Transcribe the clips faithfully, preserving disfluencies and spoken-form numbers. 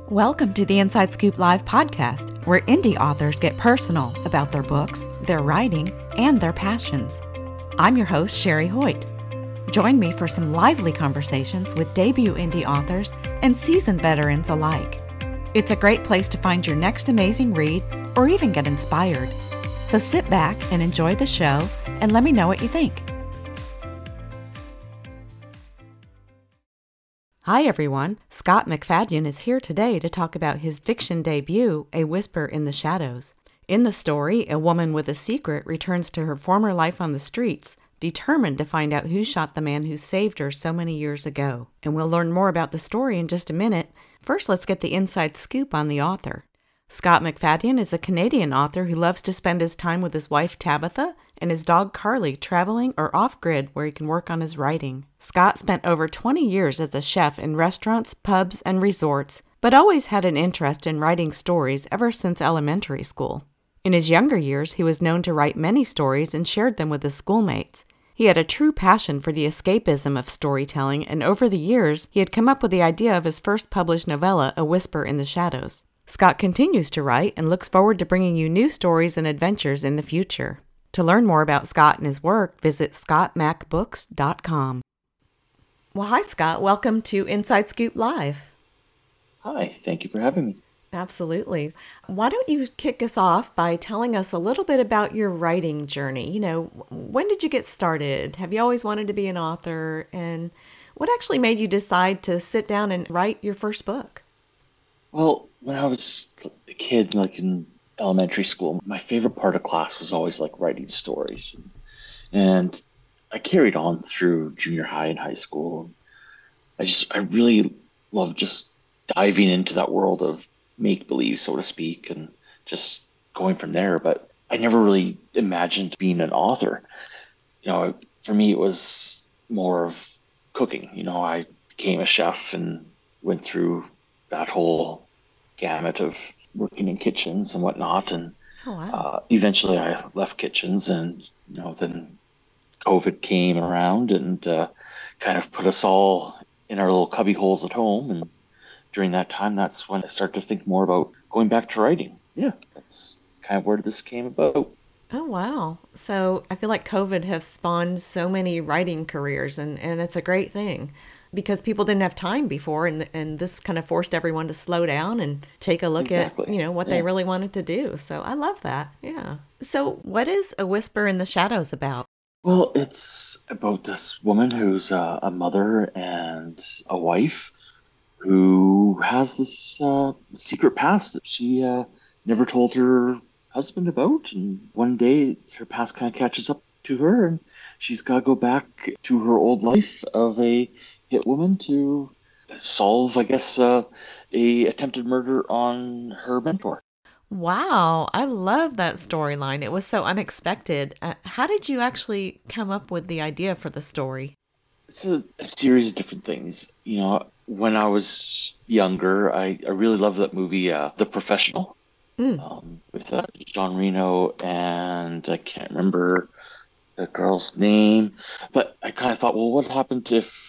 Welcome to the Inside Scoop Live podcast, where indie authors get personal about their books, their writing, and their passions. I'm your host, Sherry Hoyt. Join me for some lively conversations with debut indie authors and seasoned veterans alike. It's a great place to find your next amazing read or even get inspired. So sit back and enjoy the show and let me know what you think. Hi everyone, Scott McFadden is here today to talk about his fiction debut, A Whisper in the Shadows. In the story, a woman with a secret returns to her former life on the streets, determined to find out who shot the man who saved her so many years ago. And we'll learn more about the story in just a minute. First, let's get the inside scoop on the author. Scott McFadden is a Canadian author who loves to spend his time with his wife Tabitha and his dog Carly traveling or off-grid where he can work on his writing. Scott spent over twenty years as a chef in restaurants, pubs, and resorts, but always had an interest in writing stories ever since elementary school. In his younger years, he was known to write many stories and shared them with his schoolmates. He had a true passion for the escapism of storytelling, and over the years, he had come up with the idea of his first published novella, A Whisper in the Shadows. Scott continues to write and looks forward to bringing you new stories and adventures in the future. To learn more about Scott and his work, visit scott mac books dot com. Well, hi, Scott. Welcome to Inside Scoop Live. Hi, thank you for having me. Absolutely. Why don't you kick us off by telling us a little bit about your writing journey? You know, when did you get started? Have you always wanted to be an author? And what actually made you decide to sit down and write your first book? Well, when I was a kid, like in elementary school, my favorite part of class was always like writing stories. And I carried on through junior high and high school. I just, I really loved just diving into that world of make-believe, so to speak, and just going from there. But I never really imagined being an author. You know, for me, it was more of cooking. You know, I became a chef and went through that whole gamut of working in kitchens and whatnot. And Oh, wow. uh, eventually I left kitchens, and, you know, then COVID came around and uh, kind of put us all in our little cubby holes at home. And during that time, that's when I started to think more about going back to writing. Yeah, that's kind of where this came about. Oh, wow. So I feel like COVID has spawned so many writing careers, and, and it's a great thing because people didn't have time before, and and this kind of forced everyone to slow down and take a look Exactly. at, you know, what Yeah. they really wanted to do. So I love that. Yeah. So what is A Whisper in the Shadows about? Well, it's about this woman who's uh, a mother and a wife who has this uh, secret past that she uh, never told her husband about. And one day her past kind of catches up to her, and she's got to go back to her old life of a hit woman to solve, I guess, uh, a attempted murder on her mentor. Wow, I love that storyline. It was so unexpected. Uh, how did you actually come up with the idea for the story? It's a, a series of different things. You know, when I was younger, I, I really loved that movie, uh, The Professional, Mm. um, with uh, John Reno, and I can't remember the girl's name, but I kind of thought, well, what happened if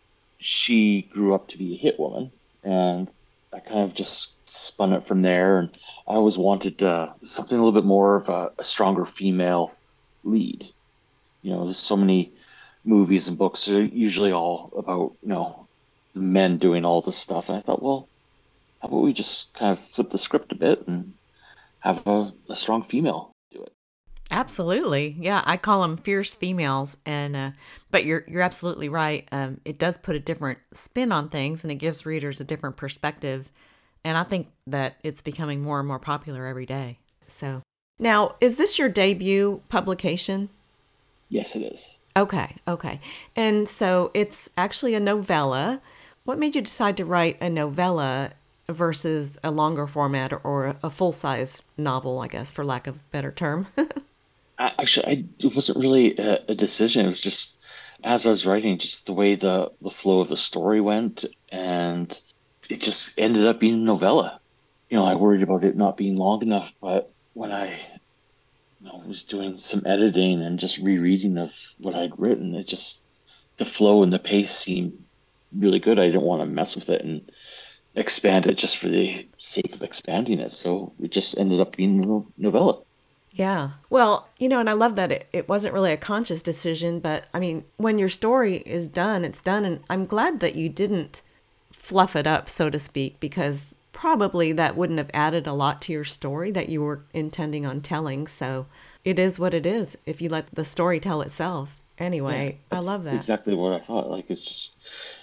she grew up to be a hit woman? And I kind of just spun it from there. And I always wanted uh, something a little bit more of a, a stronger female lead. You know, there's so many movies and books that are usually all about, you know, the men doing all this stuff. And I thought, well, how about we just kind of flip the script a bit and have a, a strong female do it? Absolutely. Yeah, I call them fierce females, and uh, but you're you're absolutely right. Um, it does put a different spin on things, and it gives readers a different perspective. And I think that it's becoming more and more popular every day. So now, is this your debut publication? Yes, it is. Okay, okay. And so it's actually a novella. What made you decide to write a novella versus a longer format or a full-size novel, I guess, for lack of a better term? I, actually, I, it wasn't really a, a decision. It was just as I was writing, just the way the, the flow of the story went, and it just ended up being a novella. You know, I worried about it not being long enough, but when I you know, was doing some editing and just rereading of what I'd written, it just, the flow and the pace seemed really good. I didn't want to mess with it, and expand it just for the sake of expanding it. So it just ended up being a no- novella. Yeah. Well, you know, and I love that it, it wasn't really a conscious decision, but I mean, when your story is done, it's done. And I'm glad that you didn't fluff it up, so to speak, because probably that wouldn't have added a lot to your story that you were intending on telling. So it is what it is if you let the story tell itself. Yeah, Anyway, I that's love that. exactly what I thought. Like, it's just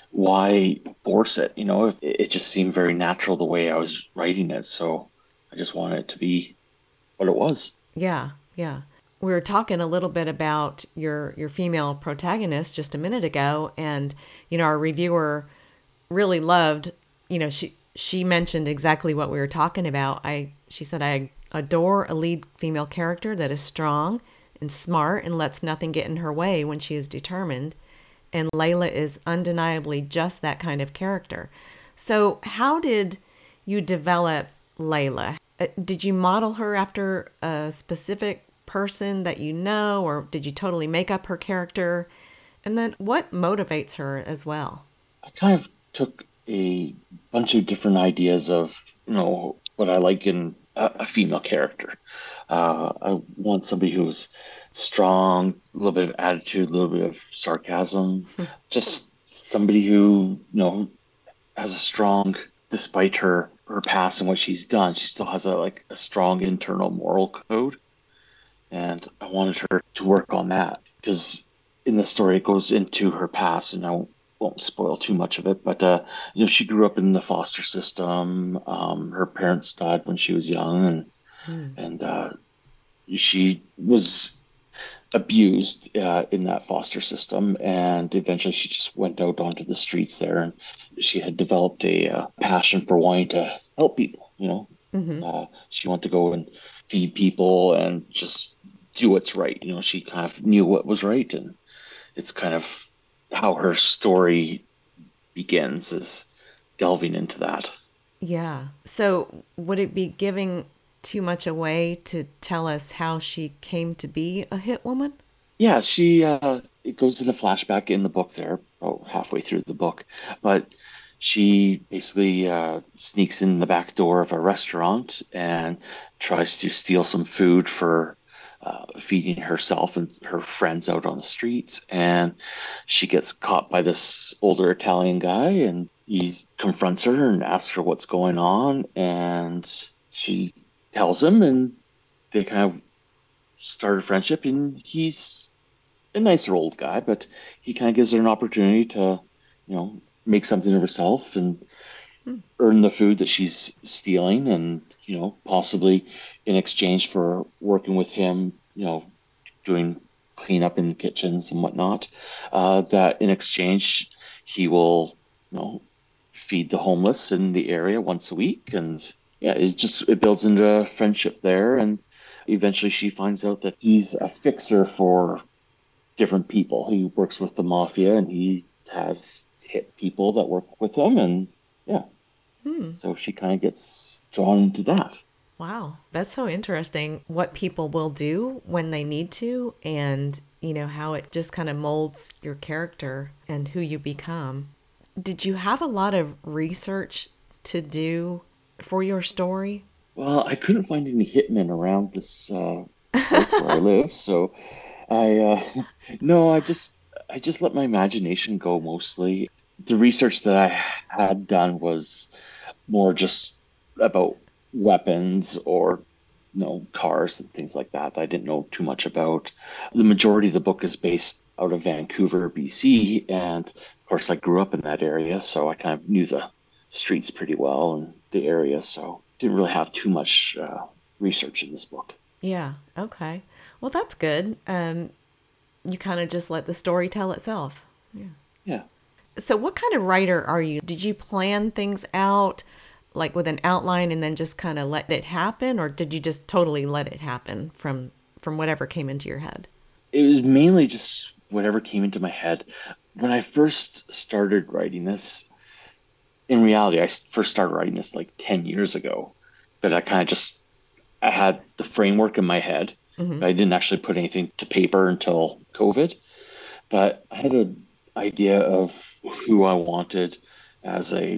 why force it? You know, it, it just seemed very natural the way I was writing it. So I just wanted it to be what it was. Yeah, yeah. We were talking a little bit about your your female protagonist just a minute ago, and you know, our reviewer really loved, you know, she she mentioned exactly what we were talking about. I she said I adore a lead female character that is strong and smart and lets nothing get in her way when she is determined. And Layla is undeniably just that kind of character. So, how did you develop Layla? Uh, Did you model her after a specific person that you know, or did you totally make up her character? And then what motivates her as well? I kind of took a bunch of different ideas of, you know, what I like in a, a female character. Uh, I want somebody who's strong, a little bit of attitude, a little bit of sarcasm, just somebody who, you know, has a strong, despite her her past and what she's done, she still has a like a strong internal moral code, and I wanted her to work on that because in the story it goes into her past, and I won't, won't spoil too much of it. But uh, you know, she grew up in the foster system. Um, her parents died when she was young, and Hmm. and uh, she was abused uh, in that foster system, and eventually she just went out onto the streets there, and she had developed a uh, passion for wanting to help people. You know, Mm-hmm. uh, she wanted to go and feed people and just do what's right. You know, she kind of knew what was right, and it's kind of how her story begins is delving into that. Yeah. So, would it be giving too much away to tell us how she came to be a hit woman? Yeah, she uh it goes in a flashback in the book there, oh, halfway through the book. But she basically uh sneaks in the back door of a restaurant and tries to steal some food for uh, feeding herself and her friends out on the streets. And she gets caught by this older Italian guy, and he confronts her and asks her what's going on, and she tells him, and they kind of start a friendship, and he's a nicer old guy, but he kind of gives her an opportunity to, you know, make something of herself and Hmm. earn the food that she's stealing, and you know, possibly in exchange for working with him, you know, doing cleanup in the kitchens and whatnot. Uh, that in exchange, he will, you know, feed the homeless in the area once a week, and yeah, it just it builds into a friendship there, and eventually she finds out that he's a fixer for different people. He works with the mafia, and he has hit people that work with him, and yeah, Hmm. so she kind of gets drawn into that. Wow. That's so interesting what people will do when they need to, and, you know, how it just kind of molds your character and who you become. Did you have a lot of research to do for your story? Well, I couldn't find any hitmen around this uh, lake where I live, so I uh, no, I just I just let my imagination go mostly. The research that I had done was more just about weapons or you know cars and things like that. I didn't know too much about. The majority of the book is based out of Vancouver, B C, and of course I grew up in that area, so I kind of knew the streets pretty well and the area, so didn't really have too much uh, research in this book. Yeah. Okay. Well, that's good. Um, you kind of just let the story tell itself. Yeah. Yeah. So, what kind of writer are you? Did you plan things out like with an outline and then just kind of let it happen, or did you just totally let it happen from from whatever came into your head? It was mainly just whatever came into my head. When I first started writing this, in reality, I s- first started writing this like ten years ago, but I kind of just, I had the framework in my head, Hmm. but I didn't actually put anything to paper until COVID. But I had an idea of who I wanted as a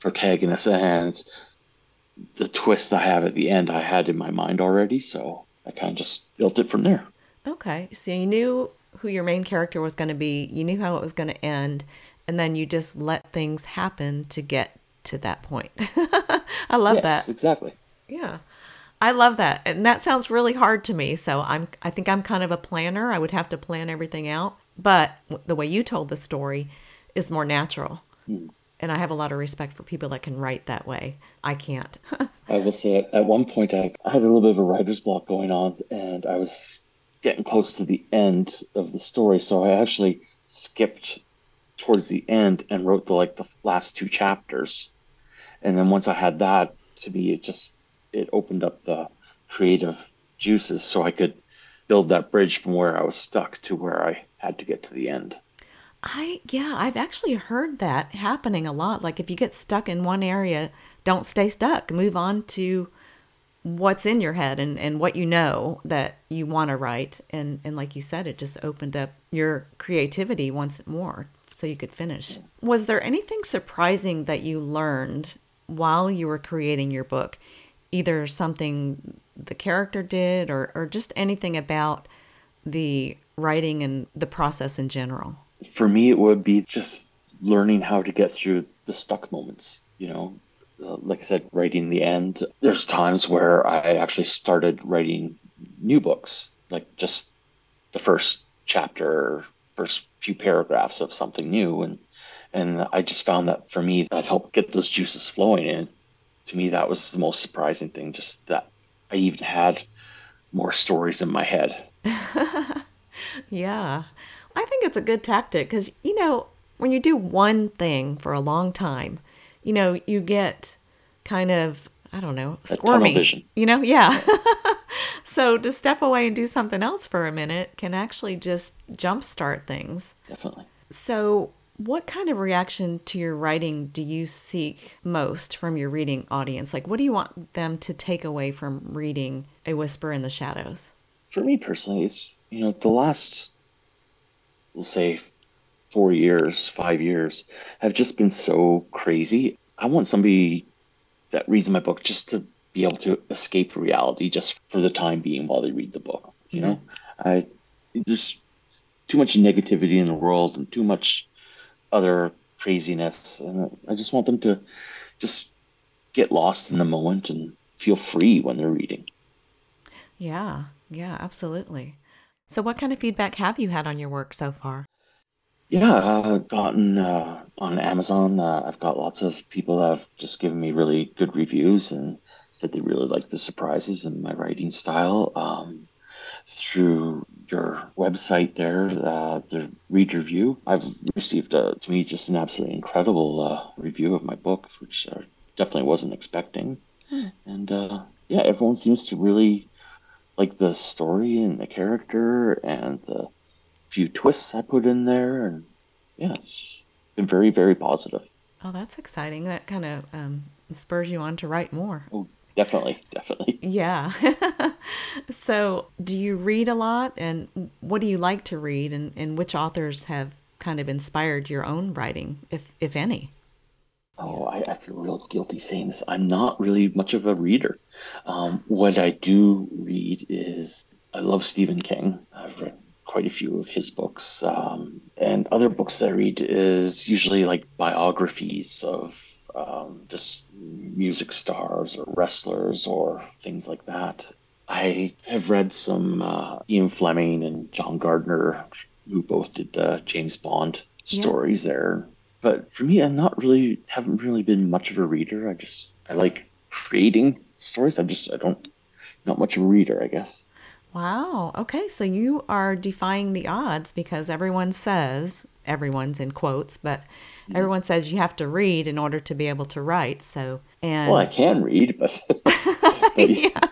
protagonist, and the twist I have at the end I had in my mind already, so I kind of just built it from there. Okay. So you knew who your main character was going to be, you knew how it was going to end, and then you just let things happen to get to that point. I love Yes, that. exactly. Yeah. I love that. And that sounds really hard to me. So I'm I think I'm kind of a planner. I would have to plan everything out. But the way you told the story is more natural. Hmm. And I have a lot of respect for people that can write that way. I can't. I will say at, at one point I, I had a little bit of a writer's block going on, and I was getting close to the end of the story, so I actually skipped towards the end and wrote the like the last two chapters. And then once I had that, to me, it just it opened up the creative juices so I could build that bridge from where I was stuck to where I had to get to the end. I yeah, I've actually heard that happening a lot. Like if you get stuck in one area, don't stay stuck. Move on to what's in your head and, and what you know that you want to write. And, and like you said, it just opened up your creativity once more so you could finish. Was there anything surprising that you learned while you were creating your book? Either something the character did or, or just anything about the writing and the process in general? For me, it would be just learning how to get through the stuck moments. You know, uh, like I said, writing the end. There's times where I actually started writing new books, like just the first chapter, first few paragraphs of something new, and and I just found that for me, that helped get those juices flowing. And to me, that was the most surprising thing, just that I even had more stories in my head. Yeah. I think it's a good tactic because, you know, when you do one thing for a long time, you know, you get kind of, I don't know, That tunnel squirmy, vision. you know? Yeah. So to step away and do something else for a minute can actually just jumpstart things. Definitely. So, what kind of reaction to your writing do you seek most from your reading audience? Like, what do you want them to take away from reading A Whisper in the Shadows? For me personally, it's, you know, the last, we'll say, four years, five years have just been so crazy. I want somebody that reads my book just to be able to escape reality just for the time being while they read the book. You Mm-hmm. know, I there's too much negativity in the world and too much other craziness, and I just want them to just get lost in the moment and feel free when they're reading. Yeah, yeah, absolutely. So, what kind of feedback have you had on your work so far? Yeah, uh, gotten uh, on Amazon. Uh, I've got lots of people that have just given me really good reviews and said they really like the surprises and my writing style. Um, through your website there, uh, the read review, I've received, uh, to me, just an absolutely incredible uh, review of my book, which I definitely wasn't expecting. Hmm. And uh, yeah, everyone seems to really like the story and the character and the few twists I put in there, and yeah, it's just been very, very positive. Oh, that's exciting. That kind of um, spurs you on to write more. Oh, definitely, definitely. Yeah. So, do you read a lot? And what do you like to read? And, and which authors have kind of inspired your own writing, if, if any? Yeah. Oh, I, I feel real guilty saying this. I'm not really much of a reader. Um, what I do read is I love Stephen King. I've read quite a few of his books. Um, and other books that I read is usually like biographies of um, just music stars or wrestlers or things like that. I have read some uh, Ian Fleming and John Gardner, who both did the James Bond Yeah. stories there. But for me, I'm not really, haven't really been much of a reader. I just, I like creating stories. I just, I don't, not much of a reader, I guess. Wow. Okay. So you are defying the odds because everyone says, everyone's in quotes, but Mhm. everyone says you have to read in order to be able to write. So, Well, I and can read, but, but, yeah,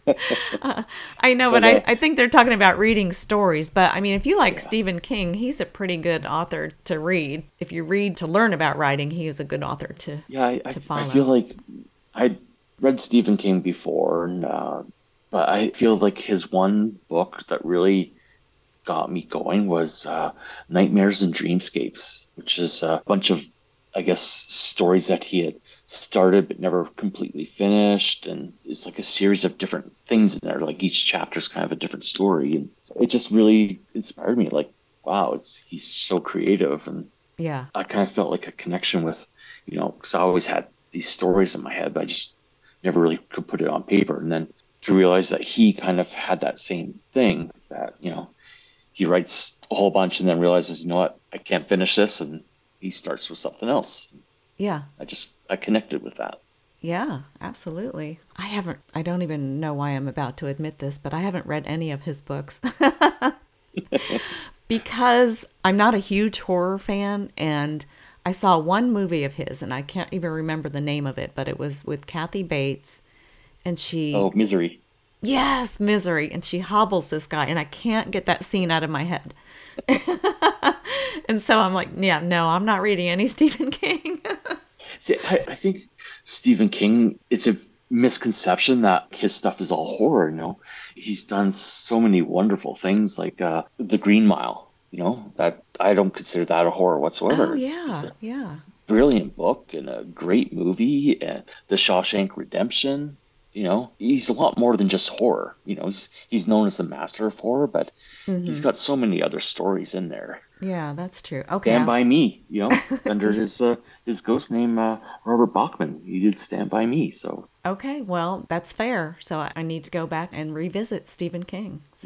I know, but but I, uh, I think they're talking about reading stories. But I mean, if you like yeah, Stephen King, he's a pretty good author to read. If you read to learn about writing, he is a good author to, yeah, I, I, to I feel follow. like I'd read Stephen King before, and uh, but I feel like his one book that really got me going was uh, Nightmares and Dreamscapes, which is a bunch of I guess, stories that he had started but never completely finished. And it's like a series of different things in there. Like each chapter is kind of a different story. And it just really inspired me. Like, wow, it's he's so creative. And Yeah. I kind of felt like a connection with, you know, because I always had these stories in my head, but I just never really could put it on paper. And then to realize that he kind of had that same thing that, you know, he writes a whole bunch and then realizes, you know what, I can't finish this. And he starts with something else. Yeah. I just, I connected with that. Yeah, absolutely. I haven't, I don't even know why I'm about to admit this, but I haven't read any of his books because I'm not a huge horror fan. And I saw one movie of his and I can't even remember the name of it, but it was with Kathy Bates and she, Oh, Misery. yes, Misery. And she hobbles this guy and I can't get that scene out of my head. And so I'm like, yeah, no, I'm not reading any Stephen King. See, I, I think Stephen King, it's a misconception that his stuff is all horror, you know. He's done so many wonderful things like uh, The Green Mile, you know, that I don't consider that a horror Oh, whatsoever. It's yeah, a yeah. brilliant book and a great movie, and The Shawshank Redemption. You know, he's a lot more than just horror. You know, he's he's known as the master of horror, but he's Hmm. got so many other stories in there. Yeah, that's true. Okay. Stand I, by Me, you know, under yeah. his uh, his ghost name uh, Robert Bachman. He did Stand by Me, so Okay, well, that's fair. So I I need to go back and revisit Stephen King. So,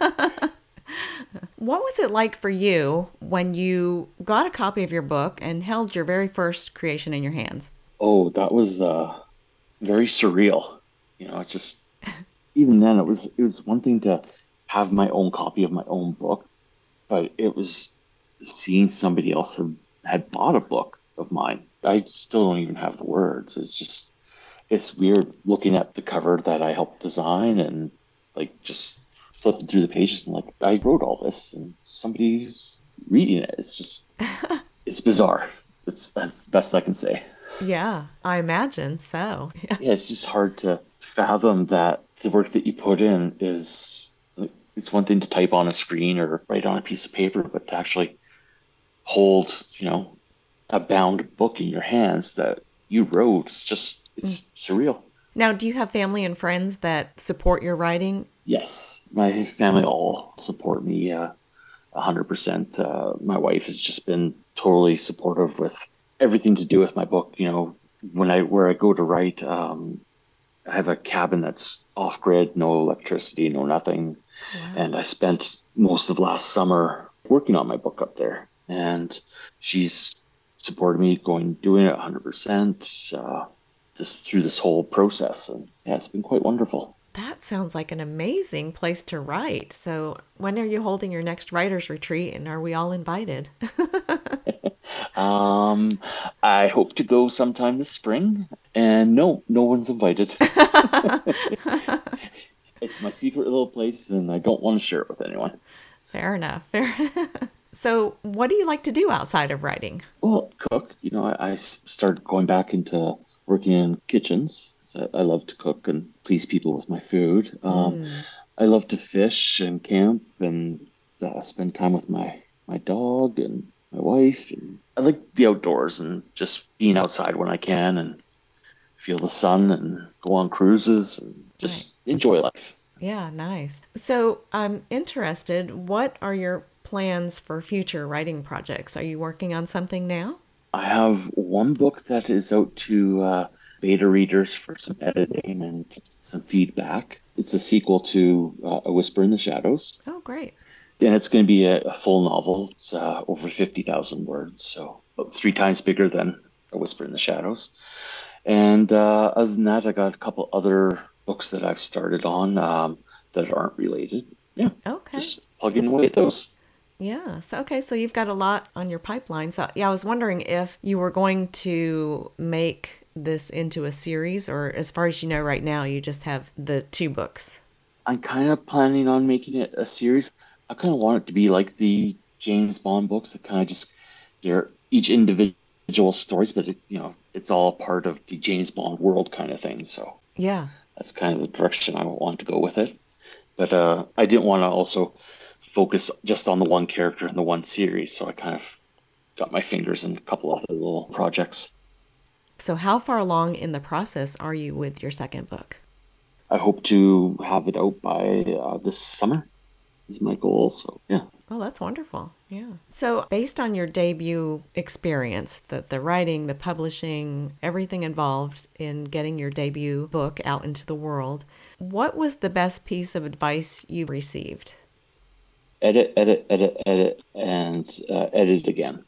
what was it like for you when you got a copy of your book and held your very first creation in your hands? oh, that was uh, very surreal. You know, it's just even then it was it was one thing to have my own copy of my own book, but it was seeing somebody else had, had bought a book of mine. I still don't even have the words. It's just it's weird looking at the cover that I helped design and like just flipping through the pages and like I wrote all this and somebody's reading it. It's just it's bizarre. It's that's the best I can say. Yeah, I imagine so. Yeah, it's just hard to fathom that the work that you put in is it's one thing to type on a screen or write on a piece of paper, but to actually hold, you know, a bound book in your hands that you wrote, it's just it's surreal. Now, do you have family and friends that support your writing? Yes, my family all support me uh, one hundred percent. Uh, my wife has just been totally supportive with everything to do with my book. You know, when I where I go to write, um, I have a cabin that's off grid, no electricity, no nothing. Wow. And I spent most of last summer working on my book up there. And she's supported me going, doing it one hundred percent uh, just through this whole process. And yeah, it's been quite wonderful. That sounds like an amazing place to write. So, when are you holding your next writer's retreat and are we all invited? Um, I hope to go sometime this spring. And no, no one's invited. It's my secret little place, and I don't want to share it with anyone. Fair enough. Fair. So, what do you like to do outside of writing? Well, cook. You know, I, I s- started going back into working in kitchens 'cause I, I love to cook and please people with my food. Um, Mm, I love to fish and camp and uh, spend time with my my dog and my wife. And I like the outdoors and just being outside when I can and feel the sun and go on cruises and right. just enjoy life. Yeah, nice. So, I'm interested. What are your plans for future writing projects? Are you working on something now? I have one book that is out to uh, beta readers for some editing and just some feedback. It's a sequel to uh, A Whisper in the Shadows, Oh, great. and it's going to be a, a full novel. It's uh, over fifty thousand words, so about three times bigger than A Whisper in the Shadows. And uh, other than that, I got a couple other books that I've started on um, that aren't related. Yeah, Okay. just plugging away at those. Yeah. So, okay. So, you've got a lot on your pipeline. So, yeah, I was wondering if you were going to make this into a series, or as far as you know right now, you just have the two books. I'm kind of planning on making it a series. I kind of want it to be like the James Bond books that kind of just they're each individual stories, but it, you know it's all part of the James Bond world kind of thing. So Yeah. that's kind of the direction I want to go with it. But uh, I didn't want to also focus just on the one character in the one series, so I kind of got my fingers in a couple other little projects. So how far along in the process are you with your second book? I hope to have it out by uh, this summer is my goal. So, yeah. Oh, that's wonderful. Yeah. So based on your debut experience, the, the writing, the publishing, everything involved in getting your debut book out into the world, what was the best piece of advice you received? Edit, edit, edit, edit, and uh, edit again.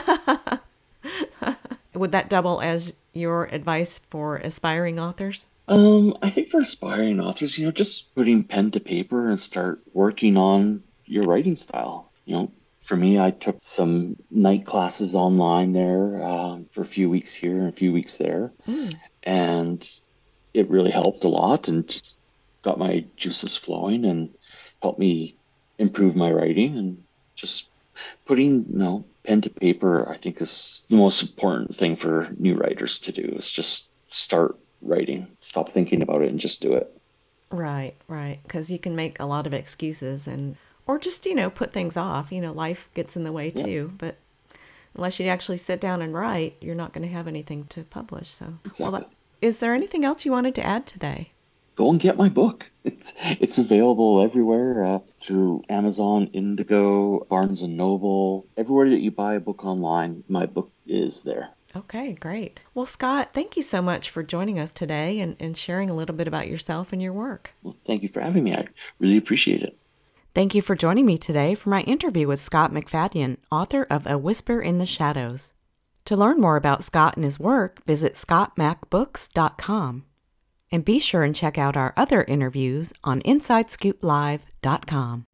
Would that double as your advice for aspiring authors? Um, I think for aspiring authors, you know, just putting pen to paper and start working on your writing style. You know, for me, I took some night classes online there um, for a few weeks here and a few weeks there, Mm. and it really helped a lot and just got my juices flowing and helped me improve my writing. And just putting, you know, pen to paper, I think is the most important thing for new writers to do is just start writing, stop thinking about it and just do it. Right, right. Because you can make a lot of excuses and, or just, you know, put things off. You know, life gets in the way Yeah, too. But unless you actually sit down and write, you're not going to have anything to publish. So, well, exactly. that, is there anything else you wanted to add today? Go and get my book. It's it's available everywhere uh, through Amazon, Indigo, Barnes and Noble, everywhere that you buy a book online. My book is there. Okay, great. Well, Scott, thank you so much for joining us today and, and sharing a little bit about yourself and your work. Well, thank you for having me. I really appreciate it. Thank you for joining me today for my interview with Scott McFadyen, author of A Whisper in the Shadows. To learn more about Scott and his work, visit scott mac books dot com. And be sure and check out our other interviews on inside scoop live dot com.